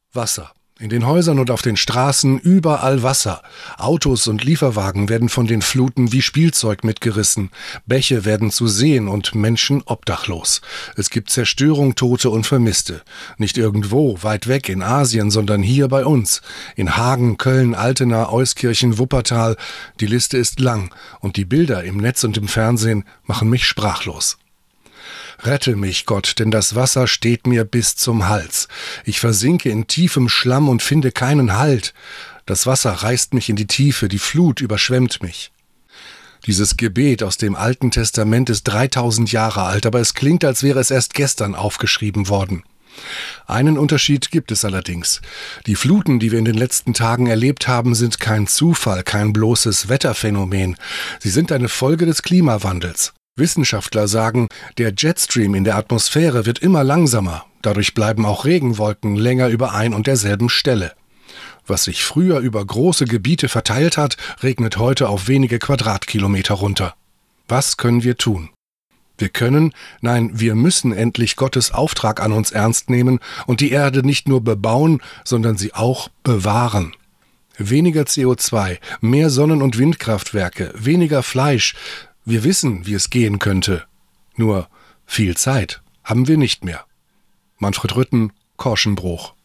Wasser. In den Häusern und auf den Straßen überall Wasser. Autos und Lieferwagen werden von den Fluten wie Spielzeug mitgerissen. Bäche werden zu Seen und Menschen obdachlos. Es gibt Zerstörung, Tote und Vermisste. Nicht irgendwo, weit weg in Asien, sondern hier bei uns. In Hagen, Köln, Altena, Euskirchen, Wuppertal. Die Liste ist lang und die Bilder im Netz und im Fernsehen machen mich sprachlos. Rette mich, Gott, denn das Wasser steht mir bis zum Hals. Ich versinke in tiefem Schlamm und finde keinen Halt. Das Wasser reißt mich in die Tiefe, die Flut überschwemmt mich. Dieses Gebet aus dem Alten Testament ist 3000 Jahre alt, aber es klingt, als wäre es erst gestern aufgeschrieben worden. Einen Unterschied gibt es allerdings. Die Fluten, die wir in den letzten Tagen erlebt haben, sind kein Zufall, kein bloßes Wetterphänomen. Sie sind eine Folge des Klimawandels. Wissenschaftler sagen, der Jetstream in der Atmosphäre wird immer langsamer. Dadurch bleiben auch Regenwolken länger über ein und derselben Stelle. Was sich früher über große Gebiete verteilt hat, regnet heute auf wenige Quadratkilometer runter. Was können wir tun? Wir müssen endlich Gottes Auftrag an uns ernst nehmen und die Erde nicht nur bebauen, sondern sie auch bewahren. Weniger CO2, mehr Sonnen- und Windkraftwerke, weniger Fleisch. Wir wissen, wie es gehen könnte. Nur viel Zeit haben wir nicht mehr. Manfred Rütten, Korschenbruch.